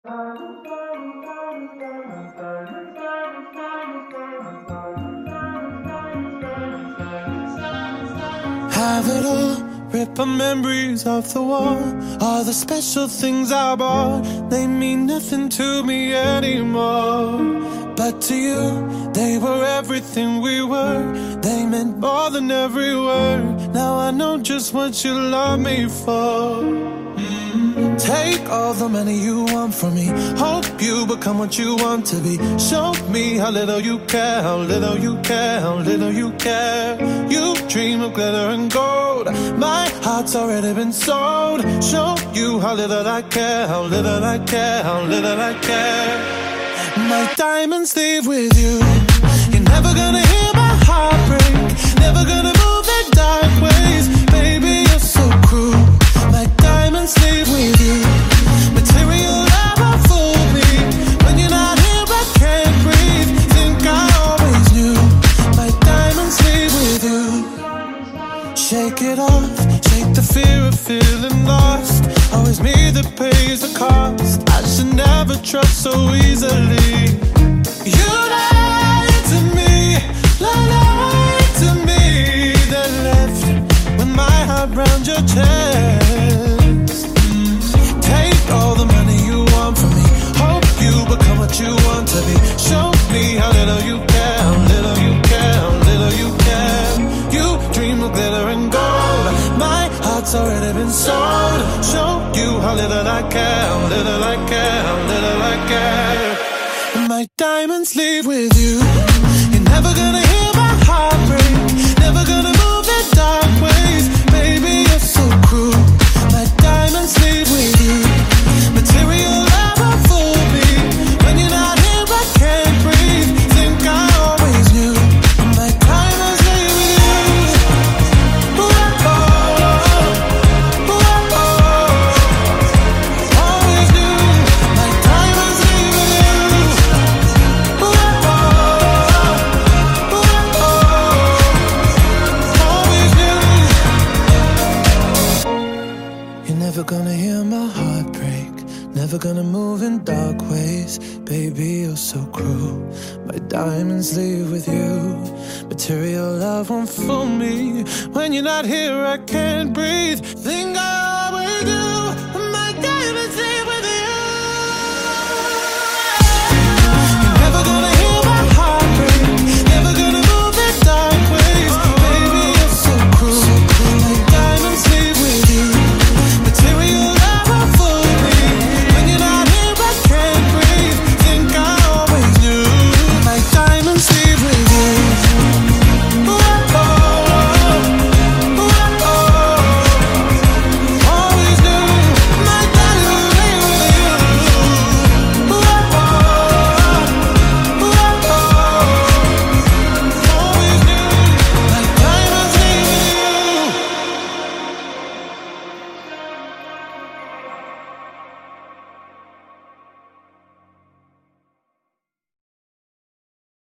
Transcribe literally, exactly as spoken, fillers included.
Have it all, rip our memories off the wall. All the special things I bought, they mean nothing to me anymore. But to you, they were everything we were. They meant more than every word. Now I know just what you love me for. Mm. Take all the money you want from me. Hope you become what you want to be. Show me how little you care, how little you care, how little you care. You dream of glitter and gold. My heart's already been sold. Show you how little I care, how little I care, how little I care. My diamonds leave with you. You're never gonna hear my heart break. Never gonna move in dark ways. Baby, you're so cruel. My diamonds leave with you. Material love won't fool me. When you're not here, I can't breathe. Think I always knew. My diamonds leave with you. Shake it off, shake the fear of feeling lost. Always me that pays the cost. I should never trust so easily. You lied to me, lied to me. Then left with my heart round your chest. Take all the money you want from me. Hope you become what you want to be. Show me how little you care, how little you care, how little you care. You dream of glitter and gold. My heart's already been sold. Show you how little I care, how little I care, how little I care. My diamonds leave with you. You're never gonna hear my heart break. Never gonna move in dark ways. Baby, you're so cruel. My diamonds leave with you. Material love won't fool me. When you're not here, I can't breathe. Think I always knew. My diamonds leave with you. Ooh, oh, ooh, oh, always knew. My diamonds leave with you. Ooh, oh, ooh, oh, always knew. You're never gonna hear my heart break. Never gonna move in dark ways. Baby, you're so cruel. My diamonds leave with you. Material love won't fool me. When you're not here, I can't breathe. Think I